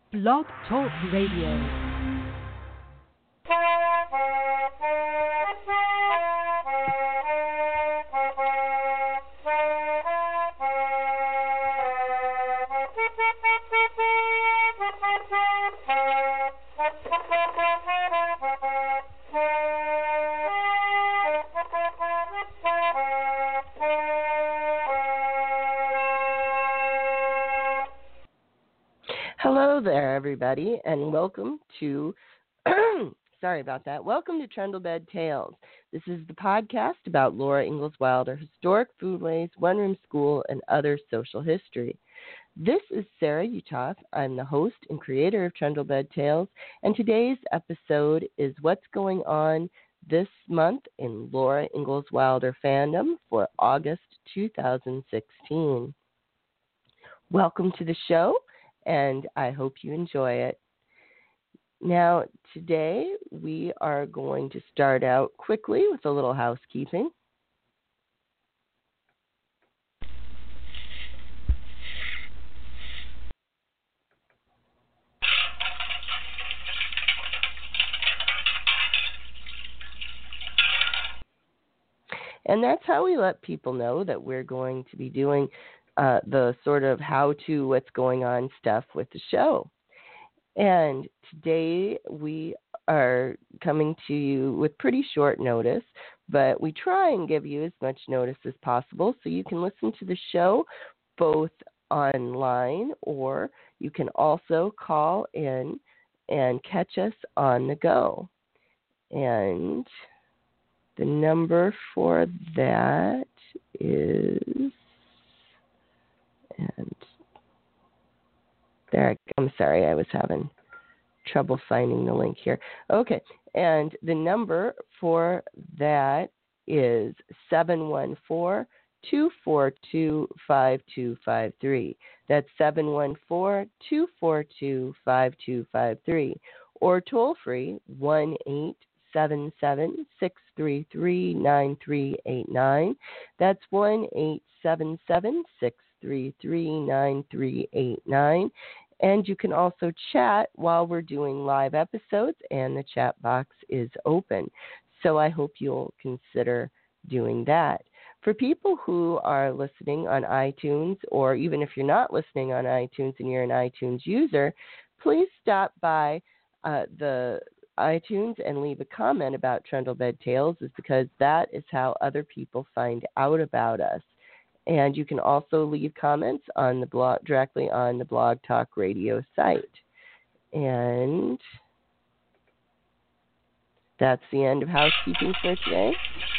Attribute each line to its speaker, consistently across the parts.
Speaker 1: Blog Talk Radio.
Speaker 2: Hello there, everybody, and welcome to, sorry about that, welcome to Trundlebed Tales. This is the podcast about Laura Ingalls Wilder, historic foodways, one-room school, and other social history. This is Sarah Utoff. I'm the host and creator of Trundlebed Tales, and today's episode is what's going on this month in Laura Ingalls Wilder fandom for August 2016. Welcome to the show, and I hope you enjoy it. Now, today we are going to start out quickly with a little housekeeping. And that's how we let people know that we're going to be doing the sort of how-to, what's going on stuff with the show. And today we are coming to you with pretty short notice, but we try and give you as much notice as possible so you can listen to the show both online, or you can also call in and catch us on the go. And the number for that is, and there, I'm sorry, I was having trouble finding the link here. Okay, and the number for that is 714-242-5253. That's 714-242-5253. Or toll free, 1-877-633-9389. That's 1-877-633-9389. And you can also chat while we're doing live episodes, and the chat box is open. So I hope you'll consider doing that. For people who are listening on iTunes, or even if you're not listening on iTunes and you're an iTunes user, please stop by the iTunes and leave a comment about Trundlebed Tales, is because that is how other people find out about us. And you can also leave comments on the blog, directly on the Blog Talk Radio site. And that's the end of housekeeping for today.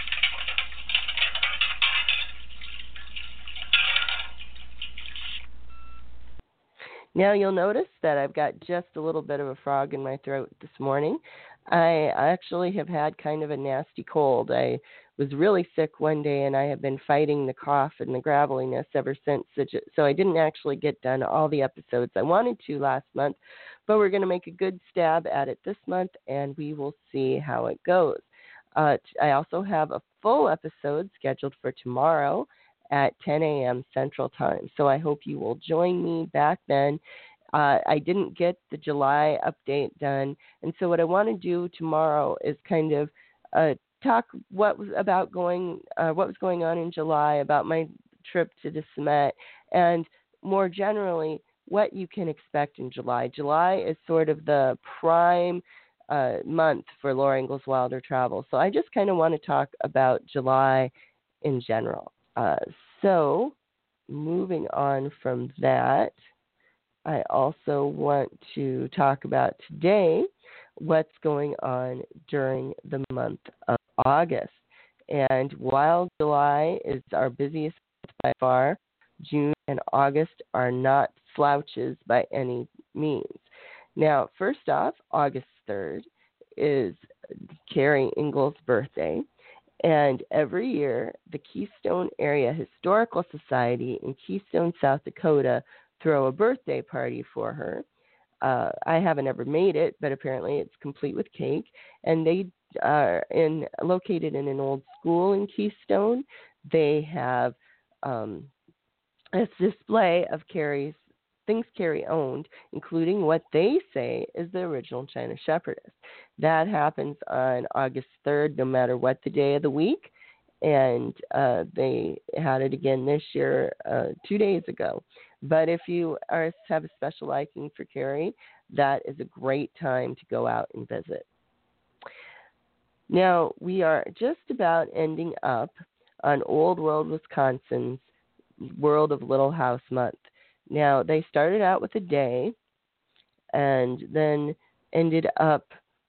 Speaker 2: Now you'll notice that I've got just a little bit of a frog in my throat this morning. I actually have had kind of a nasty cold. I was really sick one day, and I have been fighting the cough and the graveliness ever since. So I didn't actually get done all the episodes I wanted to last month, but we're going to make a good stab at it this month, and we will see how it goes. I also have a full episode scheduled for tomorrow at 10 a.m. Central Time, so I hope you will join me back then. I didn't get the July update done, and so what I want to do tomorrow is kind of talk what was going on in July, about my trip to the Summit, and more generally what you can expect in July. July is sort of the prime month for Laura Ingalls Wilder travel, so I just kind of want to talk about July in general. So moving on from that, I also want to talk about today what's going on during the month of August. And while July is our busiest month by far, June and August are not slouches by any means. Now, first off, August 3rd is Carrie Ingalls' birthday. And every year, the Keystone Area Historical Society in Keystone, South Dakota, throw a birthday party for her. I haven't ever made it, but apparently it's complete with cake. And they are located in an old school in Keystone. They have a display of Carrie's things Carrie owned, including what they say is the original China Shepherdess. That happens on August 3rd, no matter what the day of the week. And they had it again this year 2 days ago. But if you have a special liking for Carrie, that is a great time to go out and visit. Now, we are just about ending up on Old World, Wisconsin's World of Little House Month. Now, they started out with a day and then ended up,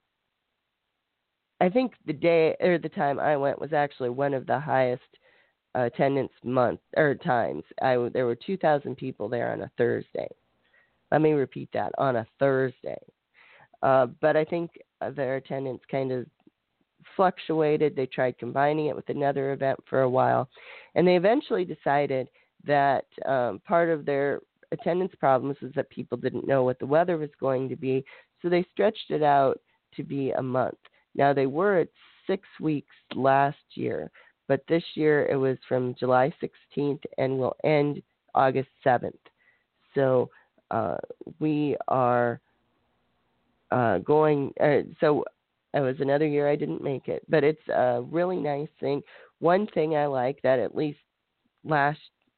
Speaker 2: I think the day or the time I went was actually one of the highest attendance times. There were 2,000 people there on a Thursday. Let me repeat that, on a Thursday. But I think their attendance kind of fluctuated. They tried combining it with another event for a while, and they eventually decided that part of their attendance problems is that people didn't know what the weather was going to be, so they stretched it out to be a month. Now, they were at 6 weeks last year, but this year it was from July 16th and will end August 7th. So we are going, so it was another year I didn't make it, but it's a really nice thing. One thing I like that at least last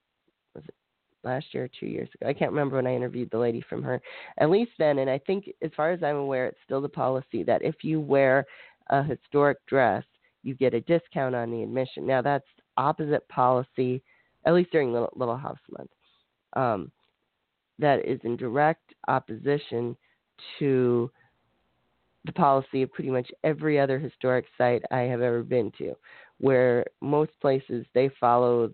Speaker 2: year or 2 years ago, I can't remember when I interviewed the lady from her, at least then, and I think as far as I'm aware, it's still the policy that if you wear a historic dress, you get a discount on the admission. Now, that's opposite policy, at least during Little House Month. That is in direct opposition to the policy of pretty much every other historic site I have ever been to, where most places they follow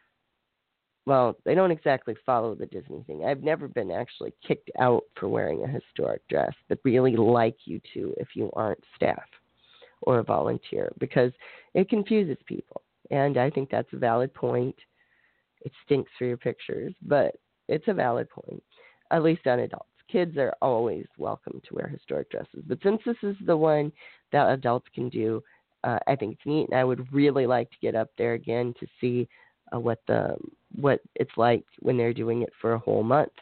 Speaker 2: they don't exactly follow the Disney thing. I've never been actually kicked out for wearing a historic dress, but really like you to if you aren't staff or a volunteer, because it confuses people. And I think that's a valid point. It stinks for your pictures, but it's a valid point, at least on adults. Kids are always welcome to wear historic dresses. But since this is the one that adults can do, I think it's neat. And I would really like to get up there again to see what it's like when they're doing it for a whole month.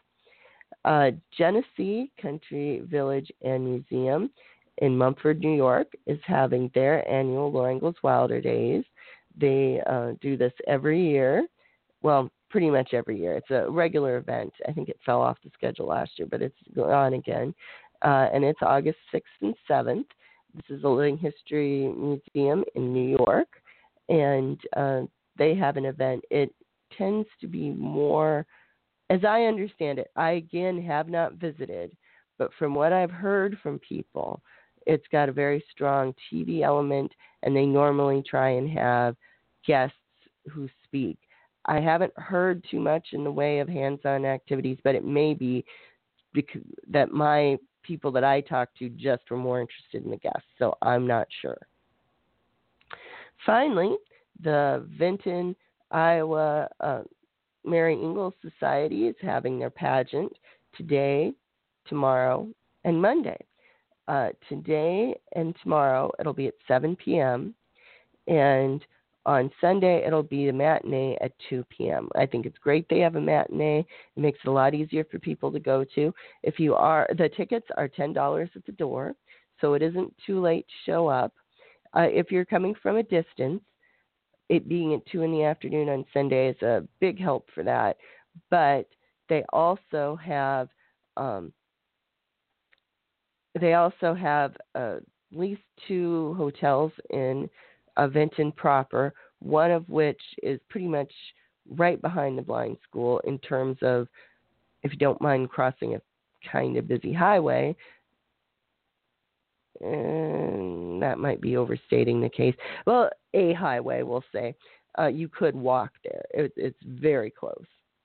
Speaker 2: Genesee Country Village and Museum in Mumford, New York, is having their annual Laura Ingalls Wilder Days. They do this every year. Well, pretty much every year. It's a regular event. I think it fell off the schedule last year, but it's on again. And it's August 6th and 7th. This is a Living History Museum in New York, and they have an event. It tends to be more, as I understand it, I again have not visited, but from what I've heard from people, it's got a very strong TV element, and they normally try and have guests who speak. I haven't heard too much in the way of hands-on activities, but it may be because that my people that I talked to just were more interested in the guests, so I'm not sure. Finally, the Vinton, Iowa Mary Ingalls Society is having their pageant today, tomorrow, and Monday. Today and tomorrow, it'll be at 7 p.m., and on Sunday, it'll be the matinee at 2 p.m. I think it's great they have a matinee. It makes it a lot easier for people to go to. The tickets are $10 at the door, so it isn't too late to show up. If you're coming from a distance, it being at 2 in the afternoon on Sunday is a big help for that. But they also have at least 2 hotels in Vinton proper, one of which is pretty much right behind the blind school in terms of, if you don't mind crossing a kind of busy highway, and that might be overstating the case. Well, a highway, we'll say. You could walk there. It's very close.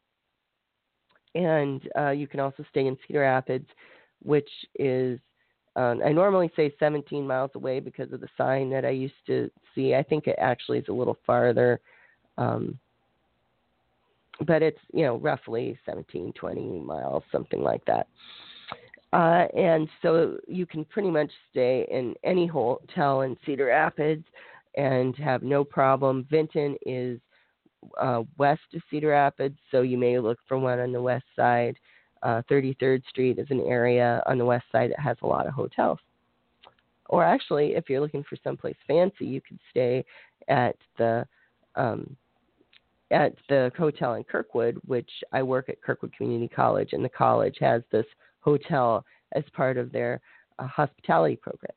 Speaker 2: And you can also stay in Cedar Rapids, which is, I normally say 17 miles away because of the sign that I used to see. I think it actually is a little farther. But it's, roughly 17, 20 miles, something like that. And so you can pretty much stay in any hotel in Cedar Rapids and have no problem. Vinton is west of Cedar Rapids, so you may look for one on the west side. 33rd Street is an area on the west side that has a lot of hotels. Or actually, if you're looking for someplace fancy, you could stay at the hotel in Kirkwood, which I work at Kirkwood Community College, and the college has this hotel as part of their hospitality program.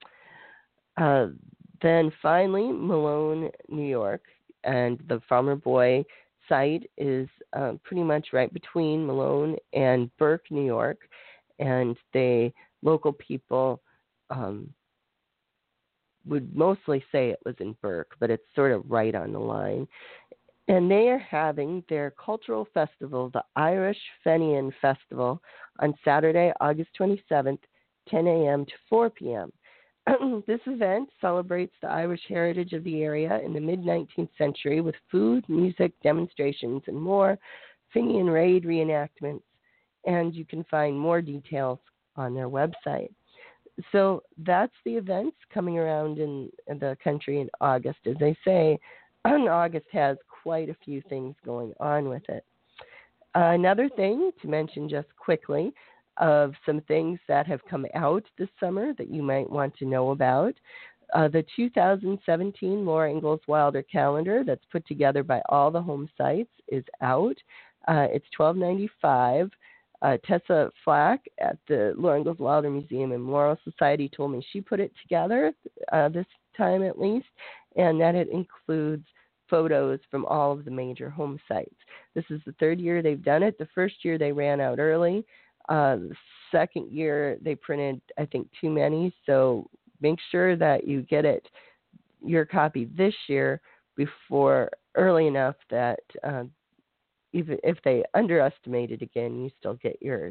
Speaker 2: Then finally, Malone, New York, and the Farmer Boy site is pretty much right between Malone and Burke, New York, and local people would mostly say it was in Burke, but it's sort of right on the line. And they are having their cultural festival, the Irish Fenian Festival, on Saturday, August 27th, 10 a.m. to 4 p.m. This event celebrates the Irish heritage of the area in the mid-19th century with food, music, demonstrations, and more Fenian raid reenactments. And you can find more details on their website. So that's the events coming around in the country in August. As they say, August has quite a few things going on with it. Another thing to mention just quickly of some things that have come out this summer that you might want to know about. The 2017 Laura Ingalls Wilder calendar that's put together by all the home sites is out. It's $12.95. Tessa Flack at the Laura Ingalls Wilder Museum and Memorial Society told me she put it together this time at least, and that it includes photos from all of the major home sites. This is the third year they've done it. The first year they ran out early. The second year they printed, I think, too many, so make sure that you get your copy this year before early enough that even if they underestimate it again, you still get yours.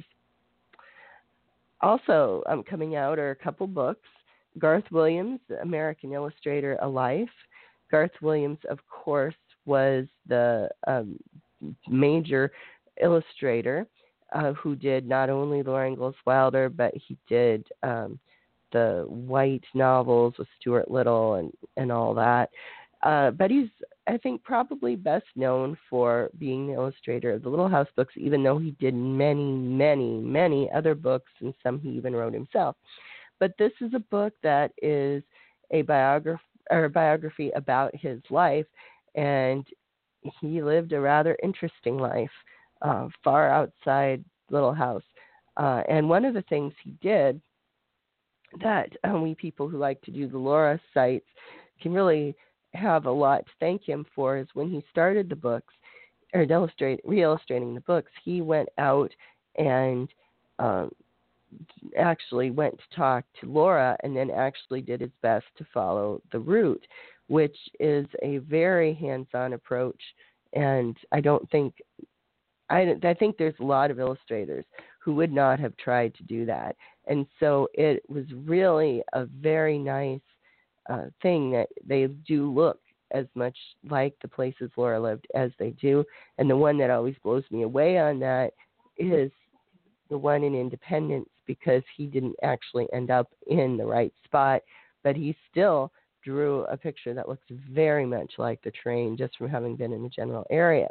Speaker 2: Also coming out are a couple books. Garth Williams, the American Illustrator, A Life. Garth Williams, of course, was the major illustrator who did not only Laura Ingalls Wilder, but he did the White novels with Stuart Little and all that. But he's, I think, probably best known for being the illustrator of the Little House books, even though he did many, many, many other books, and some he even wrote himself. But this is a book that is a biography about his life, and he lived a interesting life, far outside Little House. And one of the things he did that we people who like to do the Laura sites can really have a lot to thank him for is when he started the books, or re-illustrating the books, he went out and actually went to talk to Laura and then actually did his best to follow the route, which is a very hands-on approach. And I think there's a lot of illustrators who would not have tried to do that. And so it was really a very nice thing that they do look as much like the places Laura lived as they do. And the one that always blows me away on that is the one in Independence, because he didn't actually end up in the right spot, but he still drew a picture that looks very much like the train just from having been in the general area.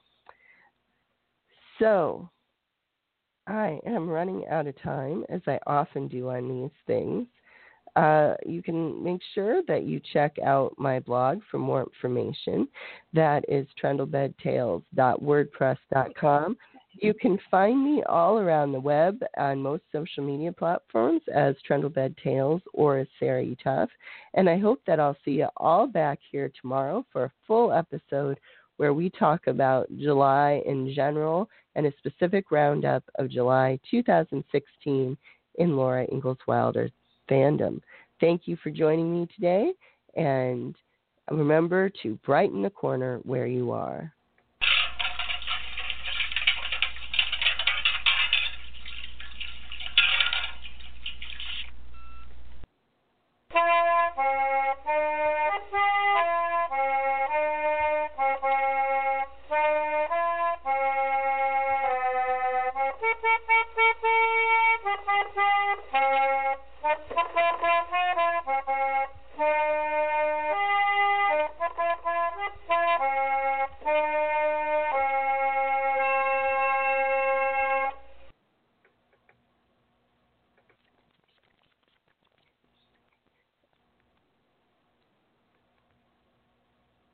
Speaker 2: So I am running out of time, as I often do on these things. You can make sure that you check out my blog for more information. That is trundlebedtales.wordpress.com. You can find me all around the web on most social media platforms as Trundlebed Tales or as Sarah E. Tuff. And I hope that I'll see you all back here tomorrow for a full episode where we talk about July in general and a specific roundup of July 2016 in Laura Ingalls Wilder's fandom. Thank you for joining me today, and remember to brighten the corner where you are.